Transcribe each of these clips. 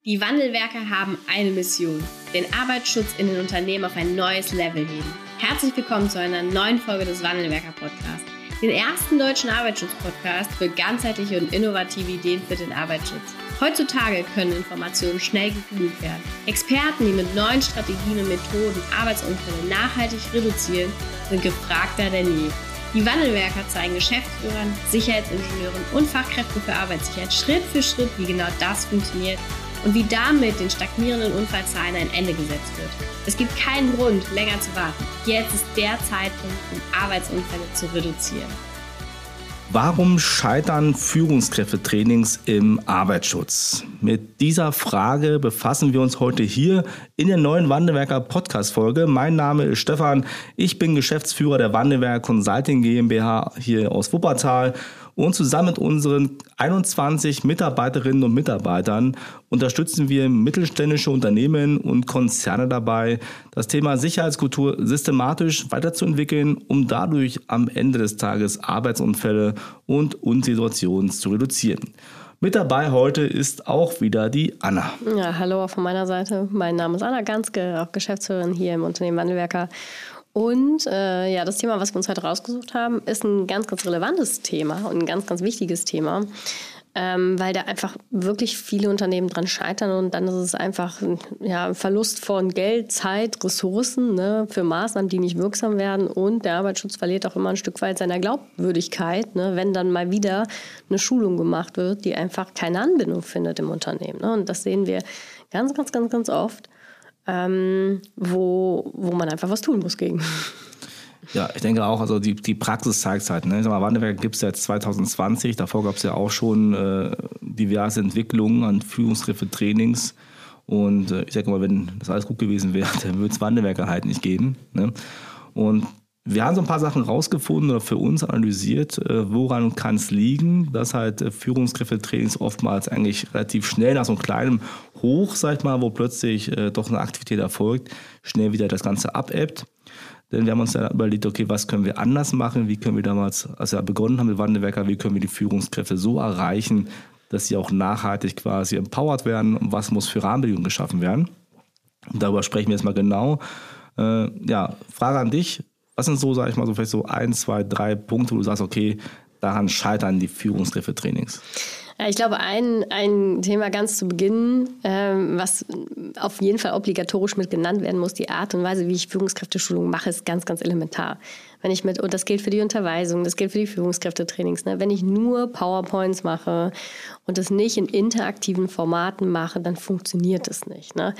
Die Wandelwerker haben eine Mission: den Arbeitsschutz in den Unternehmen auf ein neues Level heben. Herzlich willkommen zu einer neuen Folge des Wandelwerker-Podcasts, den ersten deutschen Arbeitsschutz-Podcast für ganzheitliche und innovative Ideen für den Arbeitsschutz. Heutzutage können Informationen schnell gegoogelt werden. Experten, die mit neuen Strategien und Methoden Arbeitsunfälle nachhaltig reduzieren, sind gefragter denn je. Die Wandelwerker zeigen Geschäftsführern, Sicherheitsingenieuren und Fachkräften für Arbeitssicherheit Schritt für Schritt, wie genau das funktioniert und wie damit den stagnierenden Unfallzahlen ein Ende gesetzt wird. Es gibt keinen Grund, länger zu warten. Jetzt ist der Zeitpunkt, um Arbeitsunfälle zu reduzieren. Warum scheitern Führungskräftetrainings im Arbeitsschutz? Mit dieser Frage befassen wir uns heute hier in der neuen Wandelwerker Podcast-Folge. Mein Name ist Stefan, ich bin Geschäftsführer der Wandelwerker Consulting GmbH hier aus Wuppertal. Und zusammen mit unseren 21 Mitarbeiterinnen und Mitarbeitern unterstützen wir mittelständische Unternehmen und Konzerne dabei, das Thema Sicherheitskultur systematisch weiterzuentwickeln, um dadurch am Ende des Tages Arbeitsunfälle und Unsituationen zu reduzieren. Mit dabei heute ist auch wieder die Anna. Ja, hallo auch von meiner Seite. Mein Name ist Anna Ganske, auch Geschäftsführerin hier im Unternehmen Wandelwerker. Und das Thema, was wir uns heute rausgesucht haben, ist ein ganz, ganz relevantes Thema und ein ganz, ganz wichtiges Thema, weil da einfach wirklich viele Unternehmen dran scheitern und dann ist es einfach ein Verlust von Geld, Zeit, Ressourcen, ne, für Maßnahmen, die nicht wirksam werden, und der Arbeitsschutz verliert auch immer ein Stück weit seiner Glaubwürdigkeit, ne, wenn dann mal wieder eine Schulung gemacht wird, die einfach keine Anbindung findet im Unternehmen. Ne, und das sehen wir ganz, ganz, ganz, ganz oft. Wo man einfach was tun muss gegen. Ja, ich denke auch, also die Praxis zeigt es halt. Ne? Ich sag mal, Wandelwerker gibt es seit 2020, davor gab es ja auch schon diverse Entwicklungen an Führungskräftetrainings. Und ich sage mal, wenn das alles gut gewesen wäre, dann würde es Wandelwerker halt nicht geben. Ne? Und wir haben so ein paar Sachen rausgefunden oder für uns analysiert, woran kann es liegen, dass halt Führungskräftetrainings oftmals eigentlich relativ schnell nach so einem kleinen Hoch, sag ich mal, wo plötzlich doch eine Aktivität erfolgt, schnell wieder das Ganze abebbt. Denn wir haben uns dann überlegt, okay, was können wir anders machen, wie können wir damals, als wir begonnen haben mit Wandelwerker, wie können wir die Führungskräfte so erreichen, dass sie auch nachhaltig quasi empowered werden und was muss für Rahmenbedingungen geschaffen werden. Und darüber sprechen wir jetzt mal genau. Frage an dich. Was sind so, sag ich mal, so vielleicht so 1, 2, 3 Punkte, wo du sagst, okay, daran scheitern die Führungskräftetrainings? Ja, ich glaube, ein Thema ganz zu Beginn, was auf jeden Fall obligatorisch mit genannt werden muss, die Art und Weise, wie ich Führungskräfteschulung mache, ist ganz, ganz elementar. Und das gilt für die Unterweisung, das gilt für die Führungskräftetrainings. Ne? Wenn ich nur PowerPoints mache und das nicht in interaktiven Formaten mache, dann funktioniert es nicht. Ne?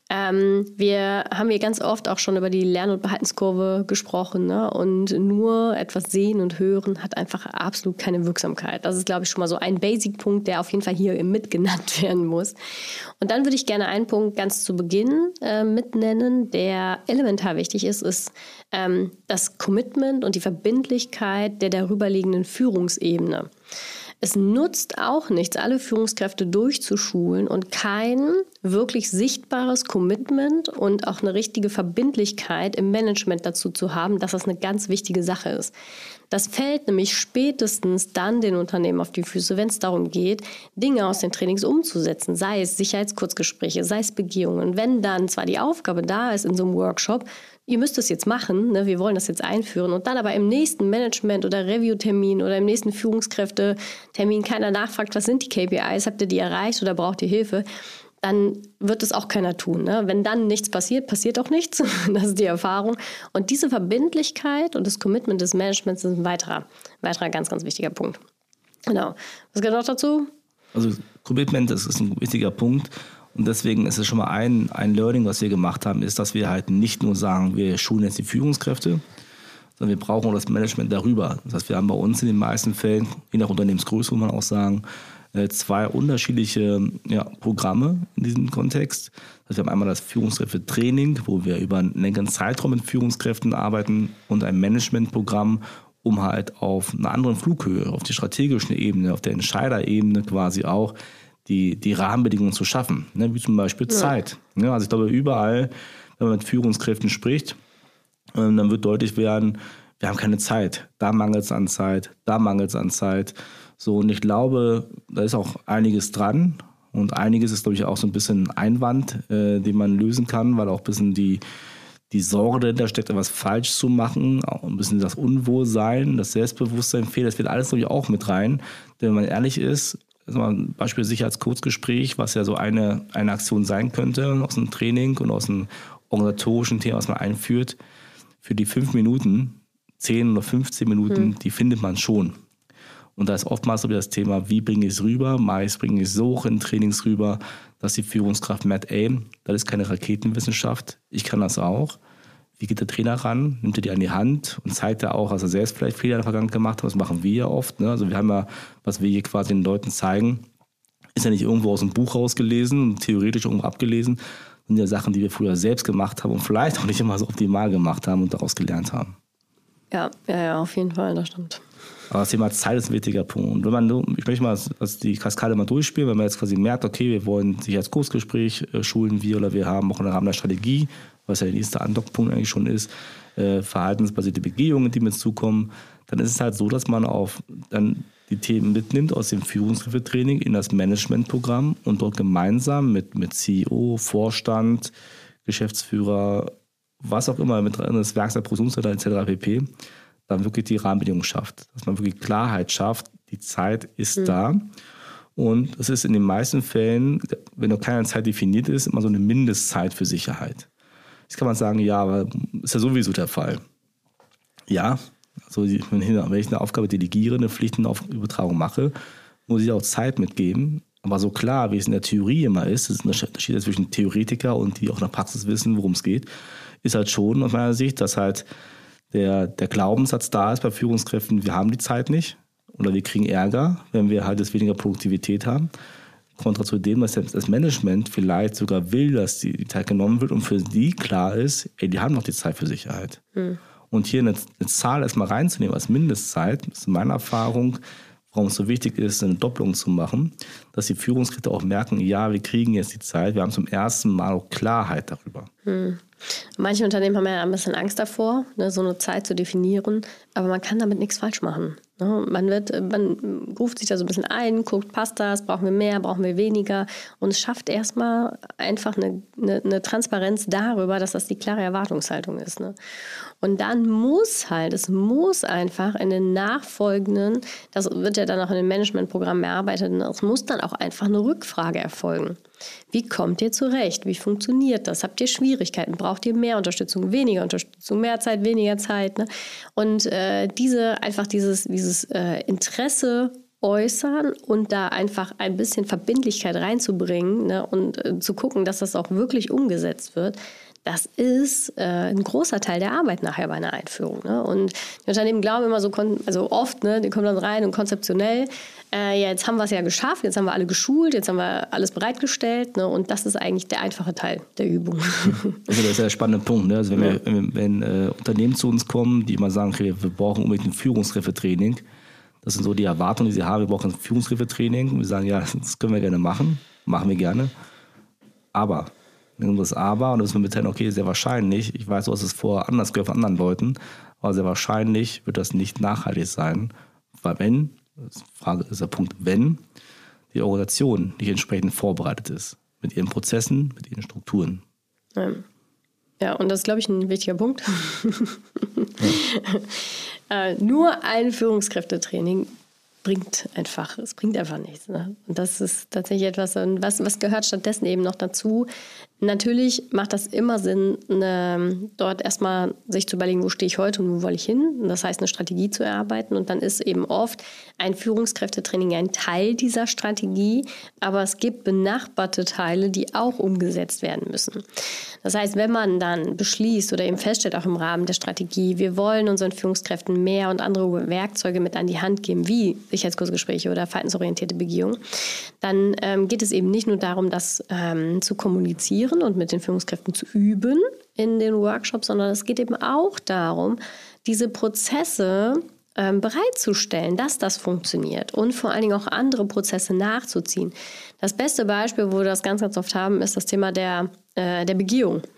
Wir haben hier ganz oft auch schon über die Lern- und Behaltenskurve gesprochen. Ne? Und nur etwas sehen und hören hat einfach absolut keine Wirksamkeit. Das ist, glaube ich, schon mal so ein Basic-Punkt, der auf jeden Fall hier mitgenannt werden muss. Und dann würde ich gerne einen Punkt ganz zu Beginn mitnennen, der elementar wichtig ist das Commitment und die Verbindlichkeit der darüberliegenden Führungsebene. Es nutzt auch nichts, alle Führungskräfte durchzuschulen und kein wirklich sichtbares Commitment und auch eine richtige Verbindlichkeit im Management dazu zu haben, dass das eine ganz wichtige Sache ist. Das fällt nämlich spätestens dann den Unternehmen auf die Füße, wenn es darum geht, Dinge aus den Trainings umzusetzen, sei es Sicherheitskurzgespräche, sei es Begehungen. Wenn dann zwar die Aufgabe da ist in so einem Workshop, ihr müsst es jetzt machen, ne, wir wollen das jetzt einführen, und dann aber im nächsten Management- oder Review-Termin oder im nächsten Führungskräfte-Termin keiner nachfragt, was sind die KPIs, habt ihr die erreicht oder braucht ihr Hilfe, dann wird es auch keiner tun. Ne? Wenn dann nichts passiert, passiert auch nichts. Das ist die Erfahrung. Und diese Verbindlichkeit und das Commitment des Managements ist ein weiterer ganz, ganz wichtiger Punkt. Genau. Was gehört noch dazu? Also Commitment, das ist ein wichtiger Punkt. Und deswegen ist es schon mal ein Learning, was wir gemacht haben, ist, dass wir halt nicht nur sagen, wir schulen jetzt die Führungskräfte, sondern wir brauchen auch das Management darüber. Das heißt, wir haben bei uns in den meisten Fällen, je nach Unternehmensgröße, muss man auch sagen, 2 unterschiedliche Programme in diesem Kontext. Also wir haben einmal das Führungskräftetraining, wo wir über einen längeren Zeitraum mit Führungskräften arbeiten, und ein Managementprogramm, um halt auf einer anderen Flughöhe, auf die strategische Ebene, auf der Entscheiderebene quasi auch die Rahmenbedingungen zu schaffen, ne? Wie zum Beispiel Zeit. Ja, also ich glaube, überall, wenn man mit Führungskräften spricht, dann wird deutlich werden, wir haben keine Zeit. Da mangelt es an Zeit, da mangelt es an Zeit. So, und ich glaube, da ist auch einiges dran. Und einiges ist, glaube ich, auch so ein bisschen Einwand, den man lösen kann, weil auch ein bisschen die Sorge dahinter steckt, etwas falsch zu machen, auch ein bisschen das Unwohlsein, das Selbstbewusstsein fehlt. Das wird alles, glaube ich, auch mit rein. Denn wenn man ehrlich ist, also ein Beispiel Sicherheitskurzgespräch, was ja so eine Aktion sein könnte aus dem Training und aus dem organisatorischen Thema, was man einführt, für die 5 Minuten, 10 oder 15 Minuten, die findet man schon. Und da ist oftmals so das Thema, wie bringe ich es rüber? Meist bringe ich es so in Trainings rüber, dass die Führungskraft merkt, das ist keine Raketenwissenschaft, ich kann das auch. Wie geht der Trainer ran? Nimmt er die an die Hand und zeigt er auch, dass er selbst vielleicht Fehler in der Vergangenheit gemacht hat? Das machen wir ja oft. Ne? Also wir haben ja, was wir hier quasi den Leuten zeigen, ist ja nicht irgendwo aus dem Buch rausgelesen und theoretisch irgendwo abgelesen, sind ja Sachen, die wir früher selbst gemacht haben und vielleicht auch nicht immer so optimal gemacht haben und daraus gelernt haben. Ja, auf jeden Fall, das stimmt. Aber das Thema Zeit ist ein wichtiger Punkt. Und ich möchte mal die Kaskade mal durchspielen, wenn man jetzt quasi merkt, okay, wir wollen Sicherheitskursgespräch schulen oder wir haben auch im Rahmen der Strategie, was ja der nächste Andockpunkt eigentlich schon ist, verhaltensbasierte Begehungen, die mit zukommen, dann ist es halt so, dass man dann die Themen mitnimmt aus dem Führungskräftetraining in das Managementprogramm und dort gemeinsam mit CEO, Vorstand, Geschäftsführer, was auch immer, mit das Werkstatt, Produktionsleiter etc. pp., dann wirklich die Rahmenbedingungen schafft. Dass man wirklich Klarheit schafft, die Zeit ist da. Und es ist in den meisten Fällen, wenn noch keine Zeit definiert ist, immer so eine Mindestzeit für Sicherheit. Jetzt kann man sagen, ja, aber ist ja sowieso der Fall. Ja, also wenn ich eine Aufgabe delegiere, eine Pflichtenübertragung mache, muss ich auch Zeit mitgeben. Aber so klar, wie es in der Theorie immer ist, das ist ein Unterschied zwischen Theoretiker und die auch in der Praxis wissen, worum es geht, ist halt schon aus meiner Sicht, dass halt der Glaubenssatz da ist bei Führungskräften, wir haben die Zeit nicht oder wir kriegen Ärger, wenn wir halt weniger Produktivität haben. Kontra zu dem, dass das Management vielleicht sogar will, dass die Zeit genommen wird und für die klar ist, die haben noch die Zeit für Sicherheit. Und hier eine Zahl erstmal reinzunehmen als Mindestzeit, ist in meiner Erfahrung, warum es so wichtig ist, eine Doppelung zu machen, dass die Führungskräfte auch merken, ja, wir kriegen jetzt die Zeit, wir haben zum ersten Mal auch Klarheit darüber. Manche Unternehmen haben ja ein bisschen Angst davor, so eine Zeit zu definieren, aber man kann damit nichts falsch machen. Man ruft sich da so ein bisschen ein, guckt, passt das, brauchen wir mehr, brauchen wir weniger und es schafft erstmal einfach eine Transparenz darüber, dass das die klare Erwartungshaltung ist. Und dann es muss einfach in den nachfolgenden, das wird ja dann auch in den Managementprogrammen erarbeitet, es muss dann auch einfach eine Rückfrage erfolgen. Wie kommt ihr zurecht? Wie funktioniert das? Habt ihr Schwierigkeiten? Braucht ihr mehr Unterstützung, weniger Unterstützung, mehr Zeit, weniger Zeit? Und dieses Interesse äußern und da einfach ein bisschen Verbindlichkeit reinzubringen und zu gucken, dass das auch wirklich umgesetzt wird, das ist ein großer Teil der Arbeit nachher bei einer Einführung. Und die Unternehmen glauben immer so oft, die kommen dann rein und konzeptionell, jetzt haben wir es ja geschafft, jetzt haben wir alle geschult, jetzt haben wir alles bereitgestellt. Und das ist eigentlich der einfache Teil der Übung. Also das ist ja der spannende Punkt. Also wenn Unternehmen zu uns kommen, die immer sagen, okay, wir brauchen unbedingt ein Führungskräftetraining, das sind so die Erwartungen, die sie haben, wir brauchen ein Führungskräftetraining. Wir sagen, ja, das können wir gerne machen wir gerne, aber das Aber, und das müssen wir mitteilen, okay, sehr wahrscheinlich, ich weiß, du hast es vorher anders gehört von anderen Leuten, aber sehr wahrscheinlich wird das nicht nachhaltig sein, weil wenn die Organisation nicht entsprechend vorbereitet ist, mit ihren Prozessen, mit ihren Strukturen. Ja, und das ist, glaube ich, ein wichtiger Punkt. Nur ein Führungskräftetraining bringt einfach nichts. Und das ist tatsächlich etwas, was gehört stattdessen eben noch dazu. Natürlich macht das immer Sinn, dort erstmal sich zu überlegen, wo stehe ich heute und wo will ich hin. Das heißt, eine Strategie zu erarbeiten. Und dann ist eben oft ein Führungskräftetraining ein Teil dieser Strategie. Aber es gibt benachbarte Teile, die auch umgesetzt werden müssen. Das heißt, wenn man dann beschließt oder eben feststellt, auch im Rahmen der Strategie, wir wollen unseren Führungskräften mehr und andere Werkzeuge mit an die Hand geben, wie Sicherheitskursgespräche oder verhaltensorientierte Begehung, dann geht es eben nicht nur darum, das zu kommunizieren und mit den Führungskräften zu üben in den Workshops, sondern es geht eben auch darum, diese Prozesse bereitzustellen, dass das funktioniert und vor allen Dingen auch andere Prozesse nachzuziehen. Das beste Beispiel, wo wir das ganz, ganz oft haben, ist das Thema der Begehung.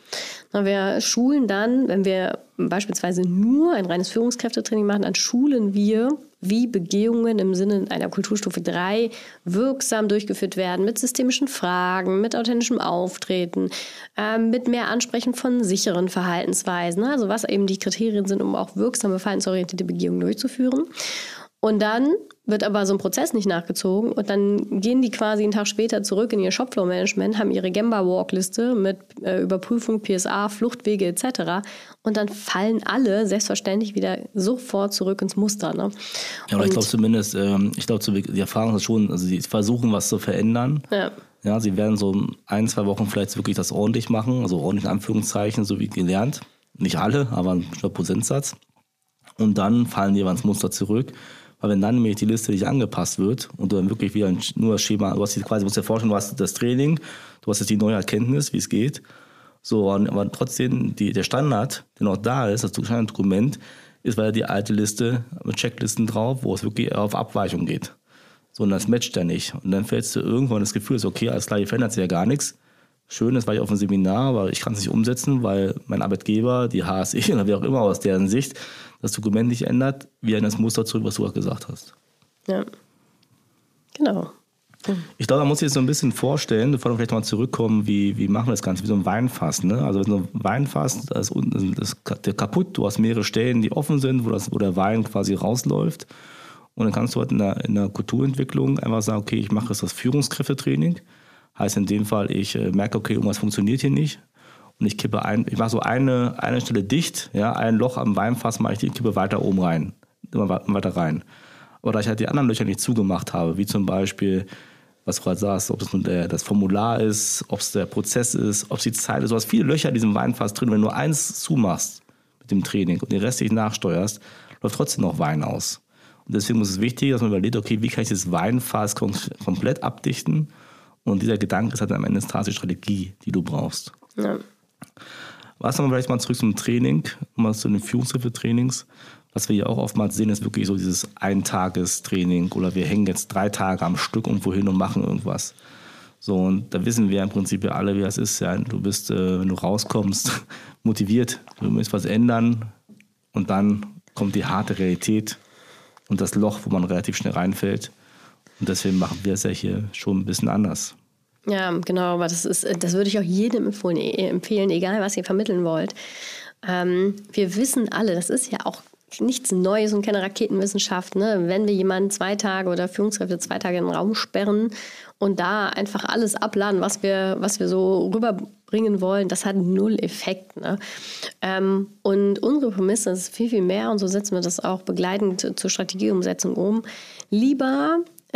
Wir schulen dann, wenn wir beispielsweise nur ein reines Führungskräftetraining machen, dann schulen wir, wie Begehungen im Sinne einer Kulturstufe 3 wirksam durchgeführt werden, mit systemischen Fragen, mit authentischem Auftreten, mit mehr Ansprechen von sicheren Verhaltensweisen, also was eben die Kriterien sind, um auch wirksame verhaltensorientierte Begehungen durchzuführen. Und dann wird aber so ein Prozess nicht nachgezogen und dann gehen die quasi einen Tag später zurück in ihr Shopfloor-Management, haben ihre Gemba-Walk-Liste mit Überprüfung, PSA, Fluchtwege etc. Und dann fallen alle selbstverständlich wieder sofort zurück ins Muster. Ne? Ja, aber ich glaube zumindest, die Erfahrung ist schon, also sie versuchen was zu verändern. Ja. Ja, sie werden so 1-2 Wochen vielleicht wirklich das ordentlich machen, also ordentlich in Anführungszeichen, so wie gelernt. Nicht alle, aber ein bestimmter Prozentsatz. Und dann fallen die aber ins Muster zurück. Weil wenn dann nämlich die Liste nicht angepasst wird und du dann wirklich wieder nur das Schema, du hast quasi, musst dir vorstellen, du hast das Training, du hast jetzt die neue Erkenntnis, wie es geht. So, aber trotzdem, der Standard, der noch da ist, das Standarddokument, ist weiter die alte Liste mit Checklisten drauf, wo es wirklich auf Abweichung geht. So, und das matcht ja nicht. Und dann fällst du irgendwann das Gefühl, ist okay, alles klar, hier verändert sich ja gar nichts. Schön, das war ich auf einem Seminar, aber ich kann es nicht umsetzen, weil mein Arbeitgeber, die HSE oder wer auch immer aus deren Sicht, das Dokument nicht ändert, wieder in das Muster zurück, was du auch gesagt hast. Ja, genau. Ich glaube, man muss sich das so ein bisschen vorstellen, bevor wir vielleicht mal zurückkommen, wie machen wir das Ganze, wie so ein Weinfass. Ne? Also so ein Weinfass, das ist kaputt, du hast mehrere Stellen, die offen sind, wo der Wein quasi rausläuft. Und dann kannst du halt in der Kulturentwicklung einfach sagen, okay, ich mache jetzt das Führungskräftetraining. Heißt in dem Fall, ich merke, okay, irgendwas funktioniert hier nicht. Und ich mache so eine Stelle dicht, ja, ein Loch am Weinfass mache ich, kippe weiter oben rein, immer weiter rein. Aber da ich halt die anderen Löcher nicht zugemacht habe, wie zum Beispiel, was du gerade sagst, ob es nun das Formular ist, ob es der Prozess ist, ob es die Zeit ist, du hast viele Löcher in diesem Weinfass drin. Wenn du nur eins zumachst mit dem Training und den Rest nicht nachsteuerst, läuft trotzdem noch Wein aus. Und deswegen ist es wichtig, dass man überlegt, okay, wie kann ich das Weinfass komplett abdichten? Und dieser Gedanke ist halt am Ende des Tages die Strategie, die du brauchst. Ja. Was haben wir vielleicht mal zurück zum Training, mal zu den Führungskräftetrainings. Was wir ja auch oftmals sehen, ist wirklich so dieses Eintagestraining oder wir hängen jetzt 3 Tage am Stück irgendwo hin und machen irgendwas. So, und da wissen wir im Prinzip ja alle, wie das ist. Ja, du bist, wenn du rauskommst, motiviert, du musst was ändern und dann kommt die harte Realität und das Loch, wo man relativ schnell reinfällt. Und deswegen machen wir es ja hier schon ein bisschen anders. Ja, genau, aber das würde ich auch jedem empfehlen, egal was ihr vermitteln wollt. Wir wissen alle, das ist ja auch nichts Neues und keine Raketenwissenschaft, ne? Wenn wir jemanden 2 Tage oder Führungskräfte 2 Tage in den Raum sperren und da einfach alles abladen, was wir so rüberbringen wollen, das hat 0 Effekt. Ne? Und unsere Prämisse ist viel, viel mehr und so setzen wir das auch begleitend zur Strategieumsetzung um. Lieber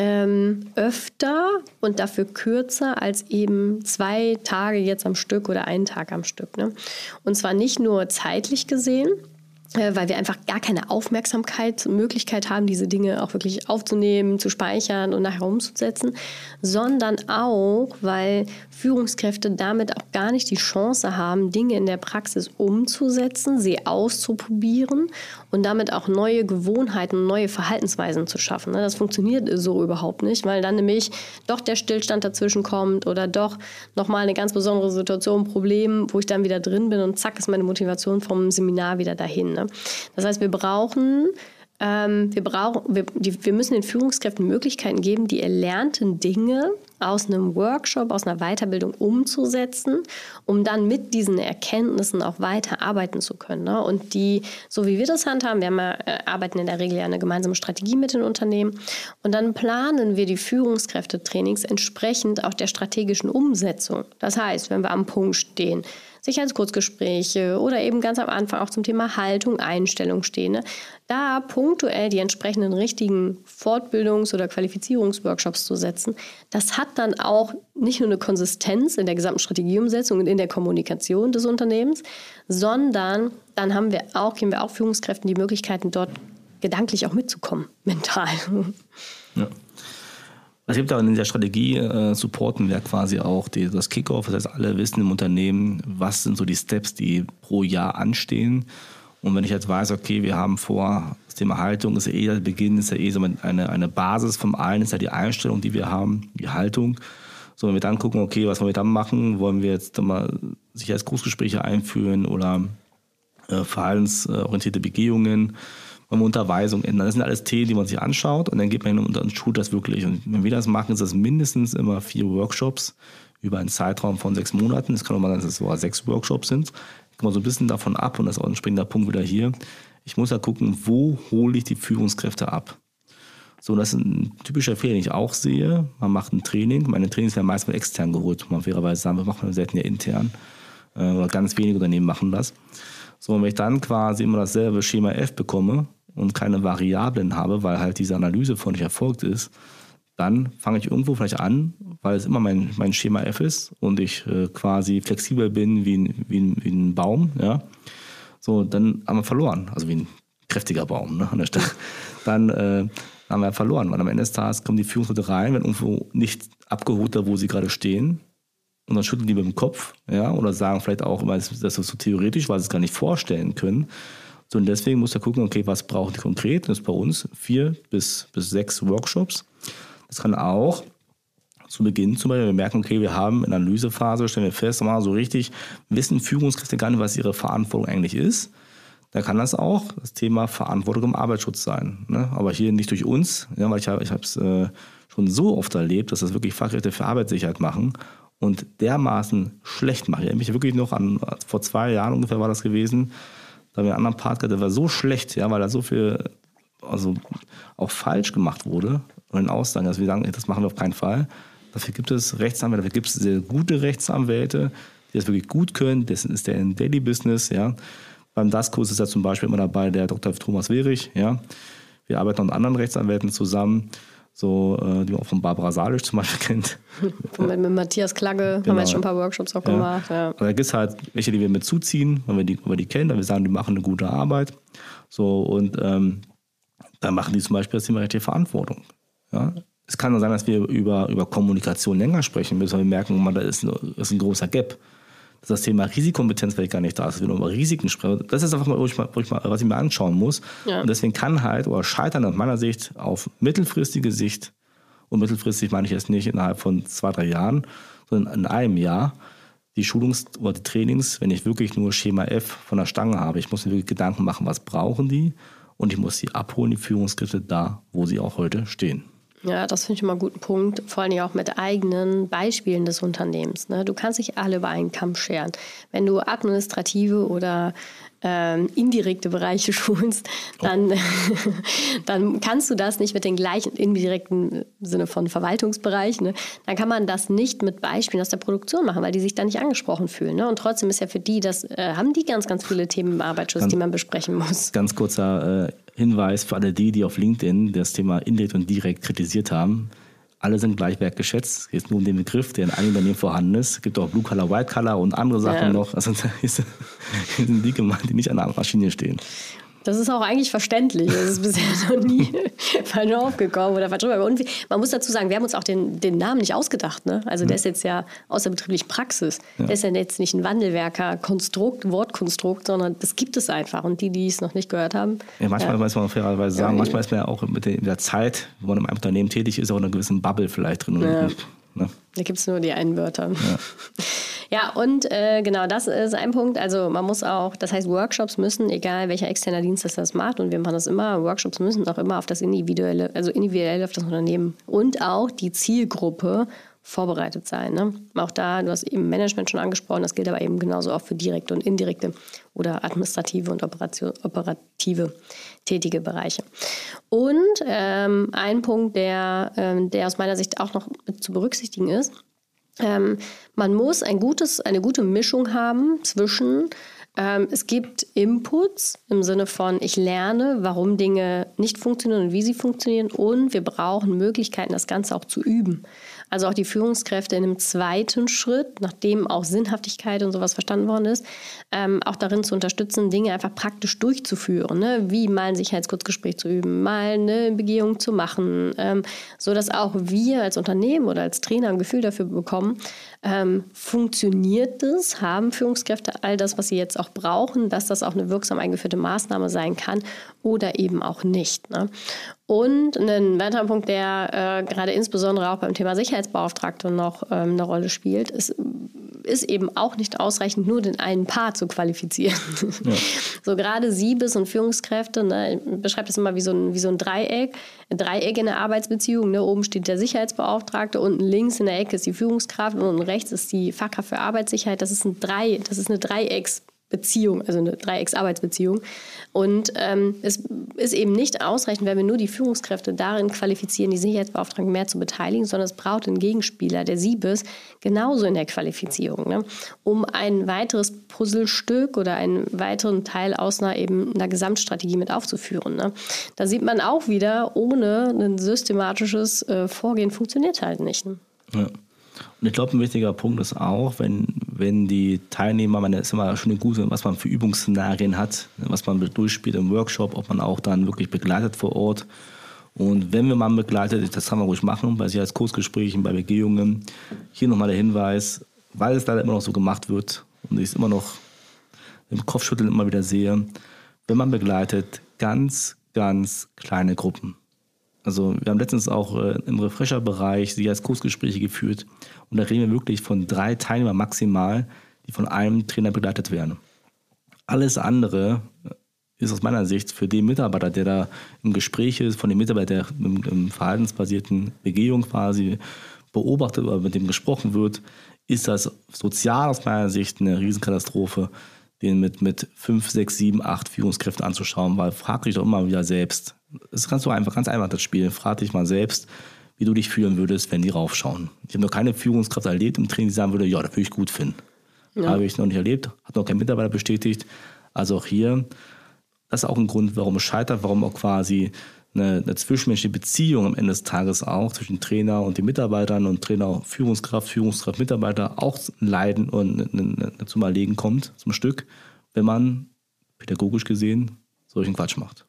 öfter und dafür kürzer als eben 2 Tage jetzt am Stück oder 1 Tag am Stück. Ne? Und zwar nicht nur zeitlich gesehen, weil wir einfach gar keine Möglichkeit haben, diese Dinge auch wirklich aufzunehmen, zu speichern und nachher umzusetzen, sondern auch, weil Führungskräfte damit auch gar nicht die Chance haben, Dinge in der Praxis umzusetzen, sie auszuprobieren und damit auch neue Gewohnheiten, neue Verhaltensweisen zu schaffen. Das funktioniert so überhaupt nicht, weil dann nämlich doch der Stillstand dazwischen kommt oder doch nochmal eine ganz besondere Situation, ein Problem, wo ich dann wieder drin bin und zack ist meine Motivation vom Seminar wieder dahin. Ne? Das heißt, wir müssen den Führungskräften Möglichkeiten geben, die erlernten Dinge aus einem Workshop, aus einer Weiterbildung umzusetzen, um dann mit diesen Erkenntnissen auch weiter arbeiten zu können. Ne? Und so wie wir das handhaben, arbeiten in der Regel ja eine gemeinsame Strategie mit den Unternehmen und dann planen wir die Führungskräftetrainings entsprechend auch der strategischen Umsetzung. Das heißt, wenn wir am Punkt stehen, Sicherheitskurzgespräche oder eben ganz am Anfang auch zum Thema Haltung, Einstellung stehen. Ne? Da punktuell die entsprechenden richtigen Fortbildungs- oder Qualifizierungsworkshops zu setzen, das hat dann auch nicht nur eine Konsistenz in der gesamten Strategieumsetzung und in der Kommunikation des Unternehmens, sondern dann geben wir auch Führungskräften die Möglichkeiten, dort gedanklich auch mitzukommen, mental. Ja. Es gibt auch in der Strategie, supporten wir quasi auch das Kickoff. Das heißt, alle wissen im Unternehmen, was sind so die Steps, die pro Jahr anstehen. Und wenn ich jetzt weiß, okay, wir haben vor, das Thema Haltung ist ja der Beginn, ist ja so eine Basis von allen, ist ja die Einstellung, die wir haben, die Haltung. So, wenn wir dann gucken, okay, was wollen wir dann machen? Wollen wir jetzt mal Sicherheitsgrußgespräche einführen oder verhaltensorientierte Begehungen? Wollen wir Unterweisung ändern? Das sind alles Themen, die man sich anschaut und dann geht man hin und dann tut das wirklich. Und wenn wir das machen, ist das mindestens immer 4 Workshops über einen Zeitraum von 6 Monaten. Es kann auch mal sein, dass es sogar 6 Workshops sind. Ich komme so ein bisschen davon ab und das ist auch ein springender Punkt wieder hier. Ich muss ja gucken, wo hole ich die Führungskräfte ab? So, das ist ein typischer Fehler, den ich auch sehe. Man macht ein Training. Meine Trainings werden meist von extern geholt, muss man fairerweise sagen. Wir machen selten ja intern. Oder ganz wenige Unternehmen machen das. So, und wenn ich dann quasi immer dasselbe Schema F bekomme und keine Variablen habe, weil halt diese Analyse von nicht erfolgt ist, dann fange ich irgendwo vielleicht an, weil es immer mein Schema F ist und ich quasi flexibel bin wie ein Baum. Ja? So, dann haben wir verloren. Also wie ein kräftiger Baum, ne, an der Stelle. Dann haben wir verloren, weil am Ende des Tages kommen die Führungskräfte rein, wenn irgendwo nicht abgeholt da, wo sie gerade stehen. Und dann schütteln die mit dem Kopf, ja, oder sagen vielleicht auch immer, das ist so theoretisch, weil sie es gar nicht vorstellen können. So, und deswegen muss er gucken, okay, was brauchen die konkret? Das ist bei uns 4 bis 6 Workshops. Das kann auch zu Beginn zum Beispiel, wir merken, okay, wir haben in der Analysephase, stellen wir fest, mal so richtig wissen Führungskräfte gar nicht, was ihre Verantwortung eigentlich ist. Da kann das auch das Thema Verantwortung im Arbeitsschutz sein. Ne? Aber hier nicht durch uns, ja, weil ich habe es schon so oft erlebt, dass das wirklich Fachkräfte für Arbeitssicherheit machen und dermaßen schlecht machen. Ich erinnere mich wirklich noch an, vor 2 Jahren ungefähr war das gewesen, da haben wir einen anderen Part gehabt, der war so schlecht, ja, weil da so viel also auch falsch gemacht wurde und in Aussagen, dass wir sagen, das machen wir auf keinen Fall. Dafür gibt es Rechtsanwälte, dafür gibt es sehr gute Rechtsanwälte, die das wirklich gut können. Das ist der in Daily Business, ja. Beim DAS-Kurs ist ja zum Beispiel immer dabei der Dr. Thomas Wehrich, ja. Wir arbeiten auch mit anderen Rechtsanwälten zusammen, so, die man auch von Barbara Salisch zum Beispiel kennt. Mit Matthias Klagge haben wir jetzt schon ein paar Workshops auch gemacht. Ja. Da gibt es halt welche, die wir mit zuziehen, weil wir die kennen, weil wir sagen, die machen eine gute Arbeit. So, und dann machen die zum Beispiel das Thema rechtliche Verantwortung. Ja. Es kann nur sein, dass wir über Kommunikation länger sprechen müssen, weil wir merken, da ist ein großer Gap. Das Thema Risikokompetenz vielleicht gar nicht da ist, dass wir nur über Risiken sprechen. Das ist einfach mal, was ich mir anschauen muss. Ja. Und deswegen kann halt oder scheitern aus meiner Sicht auf mittelfristige Sicht, und mittelfristig meine ich jetzt nicht innerhalb von 2-3 Jahren, sondern in einem Jahr, die Schulungs- oder die Trainings, wenn ich wirklich nur Schema F von der Stange habe. Ich muss mir wirklich Gedanken machen, was brauchen die, und ich muss sie abholen, die Führungskräfte da, wo sie auch heute stehen. Ja, das finde ich immer einen guten Punkt, vor allem auch mit eigenen Beispielen des Unternehmens. Ne? Du kannst nicht alle über einen Kamm scheren. Wenn du administrative oder indirekte Bereiche schulst, dann kannst du das nicht mit den gleichen indirekten Sinne von Verwaltungsbereich. Ne? Dann kann man das nicht mit Beispielen aus der Produktion machen, weil die sich da nicht angesprochen fühlen. Ne? Und trotzdem ist ja für die, haben die ganz, ganz viele Themen im Arbeitsschutz, die man besprechen muss. Ganz kurzer Hinweis für alle die auf LinkedIn das Thema indirekt und direkt kritisiert haben. Alle sind gleich wertgeschätzt. Es geht nur um den Begriff, der in einem Unternehmen vorhanden ist. Es gibt auch Blue Collar, White Collar und andere Sachen noch. Also sind die gemeint, die nicht an der Maschine stehen. Das ist auch eigentlich verständlich. Das ist bisher noch nie falsch aufgekommen oder falsch rüber. Und man muss dazu sagen, wir haben uns auch den Namen nicht ausgedacht. Ne? Also der ist jetzt ja außerbetrieblich Praxis. Ja. Der ist ja jetzt nicht ein Wandelwerker-Konstrukt, Wortkonstrukt, sondern das gibt es einfach. Und die es noch nicht gehört haben. Ja, manchmal muss man fairerweise sagen, manchmal ist man ja auch mit der Zeit, wo man in einem Unternehmen tätig ist, auch in einer gewissen Bubble vielleicht drin. Ja. Ne? Da gibt es nur die einen Wörter. Ja, und genau, das ist ein Punkt. Also man muss auch, das heißt, Workshops müssen, egal welcher externer Dienstleister das macht, und wir machen das immer, Workshops müssen auch immer auf das individuell auf das Unternehmen und auch die Zielgruppe vorbereitet sein. Ne? Auch da, du hast eben Management schon angesprochen, das gilt aber eben genauso auch für direkte und indirekte oder administrative und operative tätige Bereiche. Und ein Punkt, der aus meiner Sicht auch noch zu berücksichtigen ist, man muss eine gute Mischung haben zwischen, es gibt Inputs im Sinne von, ich lerne, warum Dinge nicht funktionieren und wie sie funktionieren, und wir brauchen Möglichkeiten, das Ganze auch zu üben. Also auch die Führungskräfte in einem zweiten Schritt, nachdem auch Sinnhaftigkeit und sowas verstanden worden ist, auch darin zu unterstützen, Dinge einfach praktisch durchzuführen. Ne? Wie mal ein Sicherheitskurzgespräch zu üben, mal eine Begehung zu machen, sodass auch wir als Unternehmen oder als Trainer ein Gefühl dafür bekommen, funktioniert das, haben Führungskräfte all das, was sie jetzt auch brauchen, dass das auch eine wirksam eingeführte Maßnahme sein kann oder eben auch nicht. Ne? Und ein weiterer Punkt, der gerade insbesondere auch beim Thema Sicherheitsbeauftragte noch eine Rolle spielt, ist eben auch nicht ausreichend, nur den einen Part zu qualifizieren. Ja. So gerade Siebes und Führungskräfte, ne, ich beschreibe das immer wie so ein Dreieck. Ein Dreieck in der Arbeitsbeziehung. Ne? Oben steht der Sicherheitsbeauftragte, unten links in der Ecke ist die Führungskraft und unten rechts ist die Fachkraft für Arbeitssicherheit. Das ist eine Dreiecksbeziehung, also eine Dreiecksarbeitsbeziehung. Und es ist eben nicht ausreichend, wenn wir nur die Führungskräfte darin qualifizieren, die Sicherheitsbeauftragten mehr zu beteiligen, sondern es braucht einen Gegenspieler, der Siebes, genauso in der Qualifizierung, ne? Um ein weiteres Puzzlestück oder einen weiteren Teil aus einer Gesamtstrategie mit aufzuführen. Ne? Da sieht man auch wieder, ohne ein systematisches Vorgehen funktioniert halt nicht. Ne? Ja. Und ich glaube, ein wichtiger Punkt ist auch, wenn die Teilnehmer, es ist immer schön gut, was man für Übungsszenarien hat, was man durchspielt im Workshop, ob man auch dann wirklich begleitet vor Ort. Und wenn wir mal begleitet, das kann man ruhig machen, bei Sicherheitskursgesprächen, bei Begehungen. Hier nochmal der Hinweis, weil es leider immer noch so gemacht wird und ich es immer noch im Kopfschütteln immer wieder sehe, wenn man begleitet, ganz, ganz kleine Gruppen. Also wir haben letztens auch im Refresher-Bereich Sicherheitskursgespräche geführt und da reden wir wirklich von 3 Teilnehmern maximal, die von einem Trainer begleitet werden. Alles andere ist aus meiner Sicht für den Mitarbeiter, der da im Gespräch ist, von dem Mitarbeiter, der im verhaltensbasierten Begehung quasi beobachtet oder mit dem gesprochen wird, ist das sozial aus meiner Sicht eine Riesenkatastrophe, den mit 5, 6, 7, 8 Führungskräften anzuschauen, weil frag dich doch immer wieder selbst. Es ist ganz einfach das Spiel. Frag dich mal selbst, wie du dich fühlen würdest, wenn die raufschauen. Ich habe noch keine Führungskraft erlebt im Training, die sagen würde, ja, das würde ich gut finden. Ja. Habe ich noch nicht erlebt, hat noch kein Mitarbeiter bestätigt. Also auch hier, das ist auch ein Grund, warum es scheitert, warum auch quasi eine zwischenmenschliche Beziehung am Ende des Tages auch zwischen Trainer und den Mitarbeitern und Trainer, Führungskraft, Mitarbeiter auch leiden und zum Erlegen kommt, zum Stück, wenn man pädagogisch gesehen solchen Quatsch macht.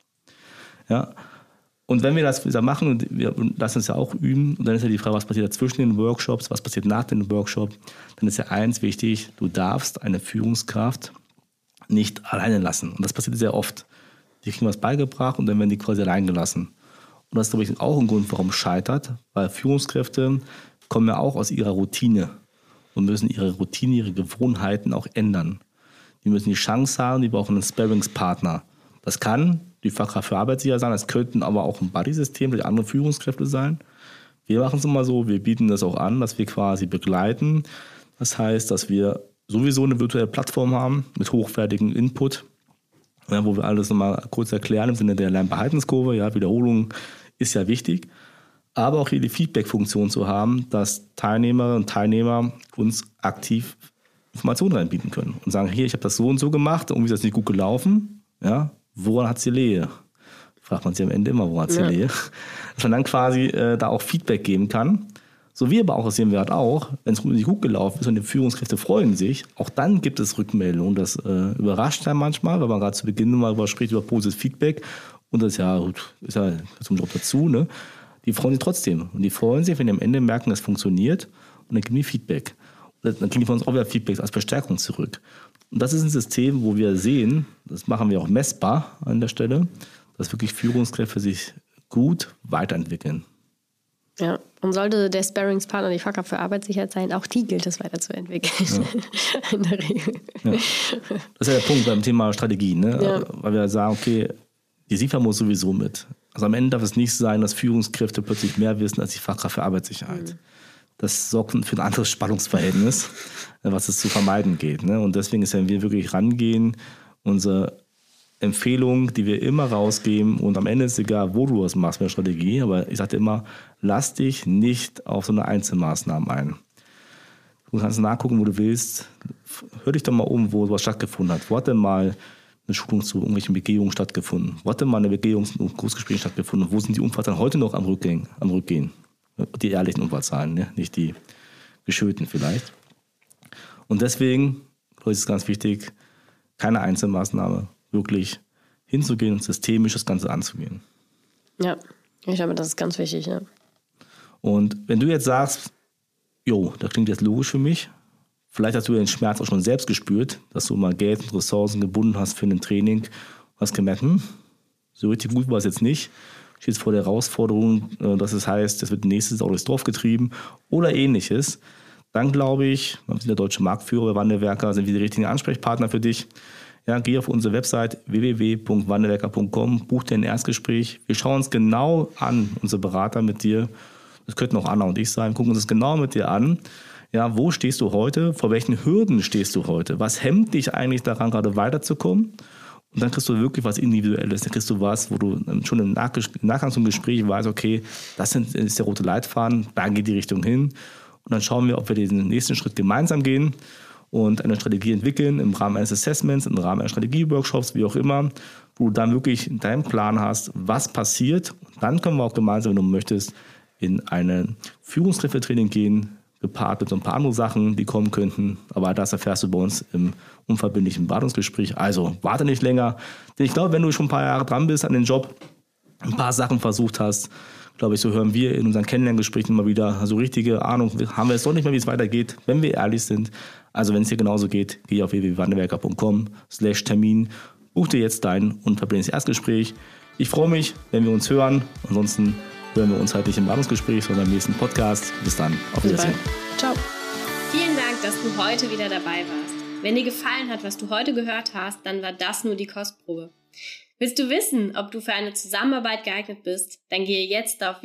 Ja. Und wenn wir das machen und wir lassen es ja auch üben, und dann ist ja die Frage, was passiert zwischen den Workshops, was passiert nach dem Workshop, dann ist ja eins wichtig, du darfst eine Führungskraft nicht alleine lassen. Und das passiert sehr oft. Die kriegen was beigebracht und dann werden die quasi allein gelassen. Und das ist, glaube ich, auch ein Grund, warum es scheitert, weil Führungskräfte kommen ja auch aus ihrer Routine und müssen ihre Routine, ihre Gewohnheiten auch ändern. Die müssen die Chance haben, die brauchen einen Sparringspartner. Das kann die Fachkraft für Arbeitssicherheit sein, das könnten aber auch ein Buddy-System durch andere Führungskräfte sein. Wir machen es immer so, wir bieten das auch an, dass wir quasi begleiten. Das heißt, dass wir sowieso eine virtuelle Plattform haben mit hochwertigem Input, ja, wo wir alles nochmal kurz erklären im Sinne der Lernbehaltenskurve. Ja, Wiederholung ist ja wichtig. Aber auch hier die Feedback-Funktion zu haben, dass Teilnehmerinnen und Teilnehmer uns aktiv Informationen reinbieten können und sagen, hier, ich habe das so und so gemacht, irgendwie ist das nicht gut gelaufen. Ja, woran hat sie Lehe? Fragt man sich am Ende immer, woran hat sie Lehe? Dass man dann quasi da auch Feedback geben kann. So wie aber auch, das sehen wir halt auch, wenn es nicht gut gelaufen ist und die Führungskräfte freuen sich, auch dann gibt es Rückmeldungen. Das überrascht einen manchmal, weil man gerade zu Beginn mal darüber spricht, über positives Feedback. Und das ist ja zum Job dazu. Ne? Die freuen sich trotzdem. Und die freuen sich, wenn die am Ende merken, das funktioniert. Und dann geben die Feedback. Und dann kriegen die von uns auch wieder Feedbacks als Verstärkung zurück. Und das ist ein System, wo wir sehen, das machen wir auch messbar an der Stelle, dass wirklich Führungskräfte sich gut weiterentwickeln. Ja, und sollte der Sparringspartner die Fachkraft für Arbeitssicherheit sein, auch die gilt es weiterzuentwickeln. Ja. In der Regel. Ja. Das ist ja der Punkt beim Thema Strategie, ne? Ja. Weil wir sagen, okay, die SIFA muss sowieso mit. Also am Ende darf es nicht sein, dass Führungskräfte plötzlich mehr wissen als die Fachkraft für Arbeitssicherheit. Mhm. Das sorgt für ein anderes Spannungsverhältnis, was es zu vermeiden geht. Ne? Und deswegen ist, wenn wir wirklich rangehen, unsere Empfehlung, die wir immer rausgeben, und am Ende ist es egal, wo du was machst mit der Strategie, aber ich sage immer, lass dich nicht auf so eine Einzelmaßnahme ein. Du kannst nachgucken, wo du willst. Hör dich doch mal um, wo sowas stattgefunden hat. Wo hat denn mal eine Schulung zu irgendwelchen Begehungen stattgefunden? Wo hat denn mal eine Begehungs- und Kursgespräche stattgefunden? Wo sind die Unfallzahlen heute noch am Rückgehen? Die ehrlichen Unfallzahlen, ne? Nicht die geschönten vielleicht. Und deswegen, glaube ich, ist es ganz wichtig, keine Einzelmaßnahme, wirklich hinzugehen und systemisch das Ganze anzugehen. Ja, ich glaube, das ist ganz wichtig. Ja. Und wenn du jetzt sagst, jo, das klingt jetzt logisch für mich, vielleicht hast du den Schmerz auch schon selbst gespürt, dass du mal Geld und Ressourcen gebunden hast für ein Training, hast gemerkt, so richtig gut war es jetzt nicht. stehst vor der Herausforderung, dass es heißt, es wird nächstes Auto durchs Dorf getrieben oder ähnliches, dann glaube ich, wir sind der deutsche Marktführer bei Wandelwerker, sind wir die richtigen Ansprechpartner für dich. Ja, geh auf unsere Website www.wandelwerker.com, buch dir ein Erstgespräch. Wir schauen uns genau an, unsere Berater mit dir. Das könnten auch Anna und ich sein. Gucken uns das genau mit dir an. Ja, wo stehst du heute? Vor welchen Hürden stehst du heute? Was hemmt dich eigentlich daran, gerade weiterzukommen? Und dann kriegst du wirklich was Individuelles. Dann kriegst du was, wo du schon im Nachgang zum Gespräch weißt, okay, das ist der rote Leitfaden, da geht die Richtung hin. Und dann schauen wir, ob wir den nächsten Schritt gemeinsam gehen und eine Strategie entwickeln im Rahmen eines Assessments, im Rahmen eines Strategieworkshops, wie auch immer, wo du dann wirklich deinen Plan hast, was passiert. Und dann können wir auch gemeinsam, wenn du möchtest, in ein Führungskräftetraining gehen, gepaart mit so ein paar andere Sachen, die kommen könnten. Aber das erfährst du bei uns im unverbindlichen Beratungsgespräch. Also warte nicht länger. Denn ich glaube, wenn du schon ein paar Jahre dran bist an den Job, ein paar Sachen versucht hast, glaube ich, so hören wir in unseren Kennenlerngesprächen immer wieder, also richtige Ahnung haben wir jetzt doch nicht mehr, wie es weitergeht, wenn wir ehrlich sind. Also wenn es dir genauso geht, geh auf www.wandelwerker.com/Termin, buch dir jetzt dein unverbindliches Erstgespräch. Ich freue mich, wenn wir uns hören. Ansonsten hören wir uns halt nicht im Beratungsgespräch, sondern im nächsten Podcast. Bis dann. Auf Wiedersehen. Ciao. Vielen Dank, dass du heute wieder dabei warst. Wenn dir gefallen hat, was du heute gehört hast, dann war das nur die Kostprobe. Willst du wissen, ob du für eine Zusammenarbeit geeignet bist? Dann gehe jetzt auf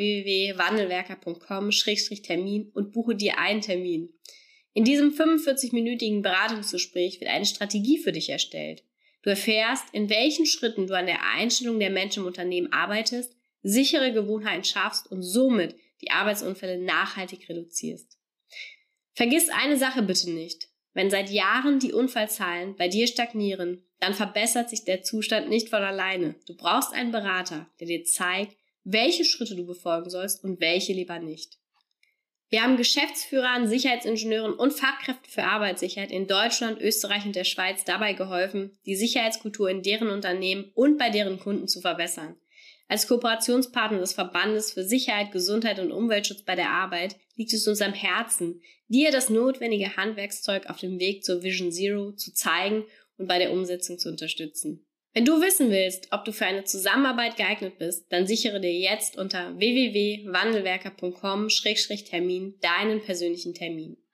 www.wandelwerker.com/Termin und buche dir einen Termin. In diesem 45-minütigen Beratungsgespräch wird eine Strategie für dich erstellt. Du erfährst, in welchen Schritten du an der Einstellung der Menschen im Unternehmen arbeitest, sichere Gewohnheiten schaffst und somit die Arbeitsunfälle nachhaltig reduzierst. Vergiss eine Sache bitte nicht. Wenn seit Jahren die Unfallzahlen bei dir stagnieren, dann verbessert sich der Zustand nicht von alleine. Du brauchst einen Berater, der dir zeigt, welche Schritte du befolgen sollst und welche lieber nicht. Wir haben Geschäftsführern, Sicherheitsingenieuren und Fachkräften für Arbeitssicherheit in Deutschland, Österreich und der Schweiz dabei geholfen, die Sicherheitskultur in deren Unternehmen und bei deren Kunden zu verbessern. Als Kooperationspartner des Verbandes für Sicherheit, Gesundheit und Umweltschutz bei der Arbeit liegt es uns am Herzen, dir das notwendige Handwerkszeug auf dem Weg zur Vision Zero zu zeigen und bei der Umsetzung zu unterstützen. Wenn du wissen willst, ob du für eine Zusammenarbeit geeignet bist, dann sichere dir jetzt unter www.wandelwerker.com/Termin deinen persönlichen Termin.